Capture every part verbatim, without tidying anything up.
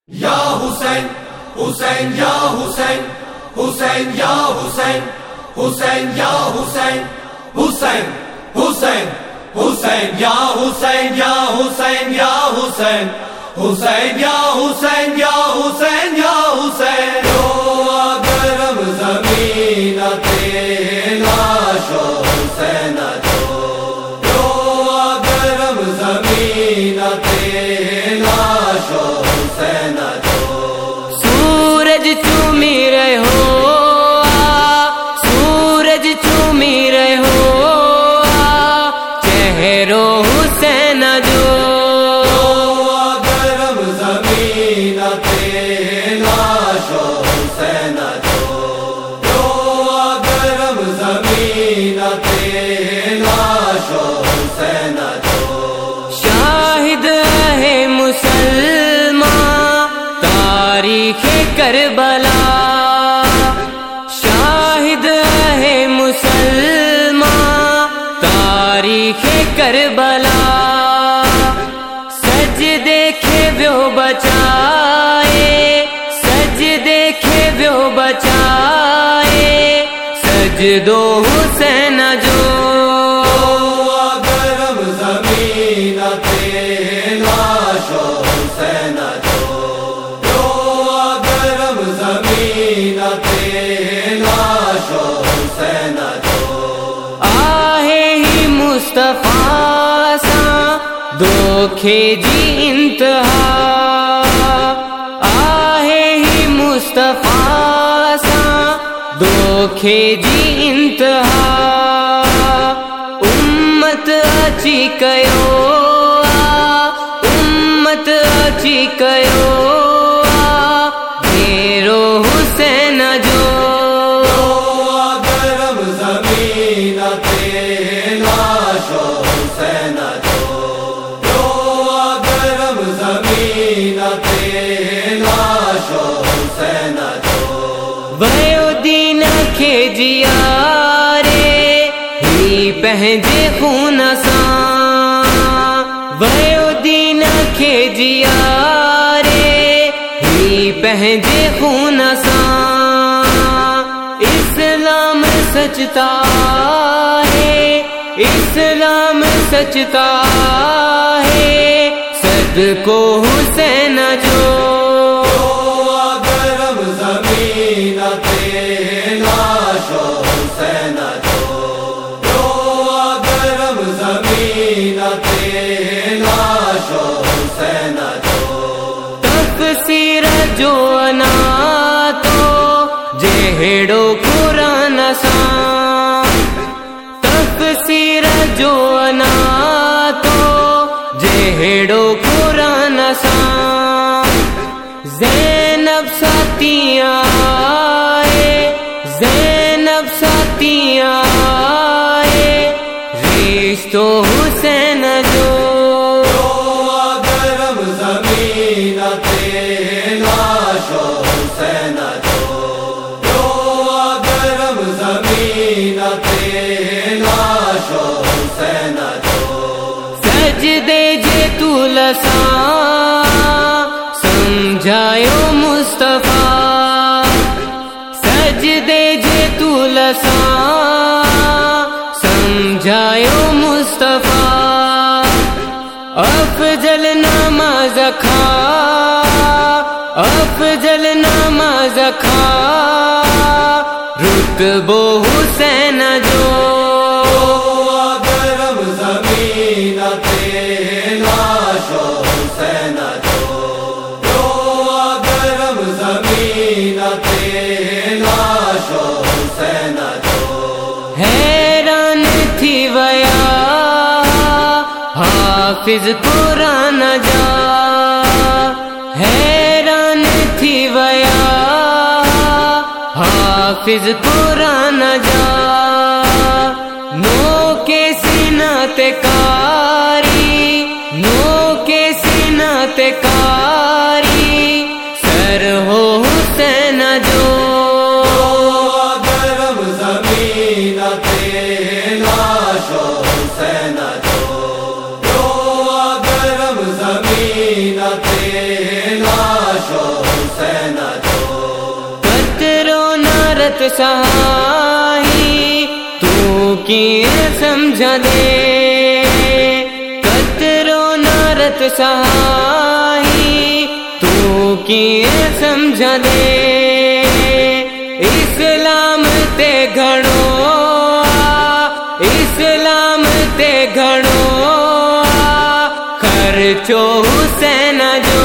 یا حسین حسین یا حسین حسین یا حسین حسین یا حسین حسین حسین حسین یا حسین یا حسین یا حسین حسین یا حسین یا حسین یا حسین جو گرم زمین تیلاش حسین جو جو گرم زمین تیلاش حسین جو سورج چومی رہے ہو سورج چومی رہے ہو چہرو حسین جو گرم زمین تیلاش حسین جو جو گرم زمین تیلاش حسین جو شاہد ہے مسلمان تاریخ کربلا شاہد ہے مسلمان تاریخ کربلا سج دیکھے وہ بچائے سج دیکھے وہ بچائے سج دو حسین جو گرم زمین تیلاش حسین جو جو گرم زمین تیلاش حسین جو آہے ہی مصطفیٰ سا دکھے جی انتہا آہے ہی مصطفیٰ سا دکھے جی انتہا امت اچھی کیو امت اچھی کیو میرو حسین جو گرم زمین تیلاش حسین جو جو گرم زمین تیلاش حسین جو ویو دین کے جیا رے ہی پہنجے خون ساں ویو دین کے جیا رے ہی پہنجے خون ساں اسلام سچتا ہے اسلام سچتا ہے صدقو حسین جو گرم زمین تیلاش حسین جو جو گرم زمین تیلاش حسین جو تفسیر جو انا تو جہڑو قرآن ساں تفسیر جو انا تو جہڑو قرآن ساں زینب ساتیاں زینب ساتیاں رشتو حسین جو گرم زمین تیلاش حسین جو جو گرم زمین تیلاش حسین جو سجدے جے تو لساں سمجھایو مصطفیٰ سجدے جے تو لساں سمجھایو مصطفیٰ افضل نماز کھا افضل نماز کھا رتبو حسین جو گرم زمین تیلاش حسین جو جو گرم زمین تیلاش حسین جو حیران تھی ویا حافظ قرآن جا حیران تھی ویا حافظ قرآن جا نو کے سینہ تے کاری نو کے سینہ تے کاری سر ہو حسین جو گرم زمین تیلاش حسین جو جو گرم زمین تیلاش سہائی تو کی سمجھا دے، قطروں نارت سہائی تو کی سمجھا دے، اسلام تے گھڑو اسلام تے گھڑو خرچو حسین جو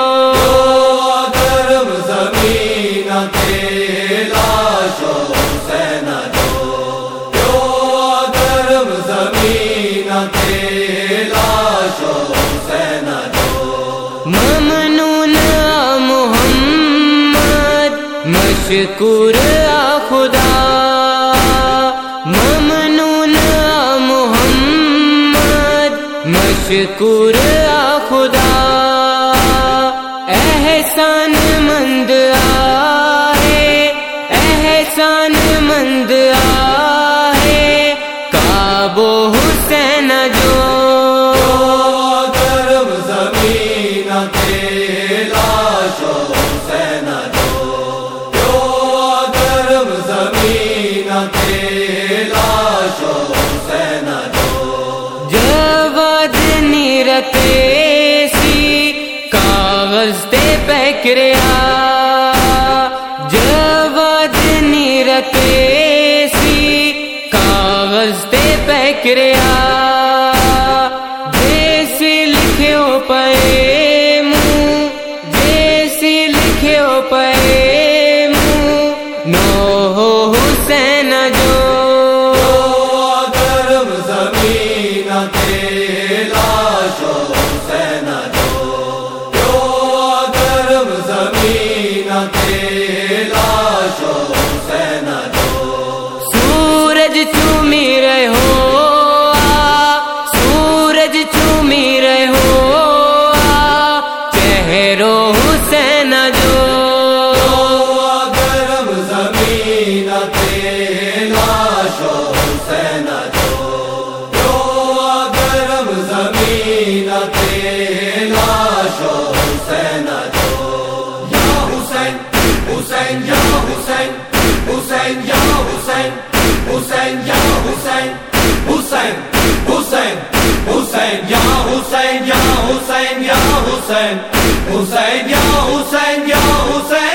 گرم زمین تے لاشو حسین جو، جو گرم زمین تے لاشو حسین جو، ممنون آ محمد مشکور آ خدا، ممنون آ محمد مشکور آ خدا، احسان مند آئے احسان مند آئے کعبو حسین جو، گرم زمین تے لاشو حسین جو، جو گرم زمین تے لاشو حسین جو، جواد نیرتے سی کاغذ تے پیکریا، جواد نیرتے سی کاغذ تے پیکریا، جیسی لکھیو پے منہ جیسی لکھیو پے منہ نو ہو حسین جو، گرم زمین تے لاشو حسین جو، جو گرم زمین تے لاشو حسین جو، سورج چومی رہے ہو آ، سورج چومی رہے ہو آ، چہرو حسین جو، گرم زمین تے لاشو حسین جو، جو گرم زمین تے لاشو حسین جو، یا حسین حسین یا حسین حسین یا حسین حسین یا حسین حسین حسین حسین یا حسین یا حسین یا حسین حسین یا حسین یا حسین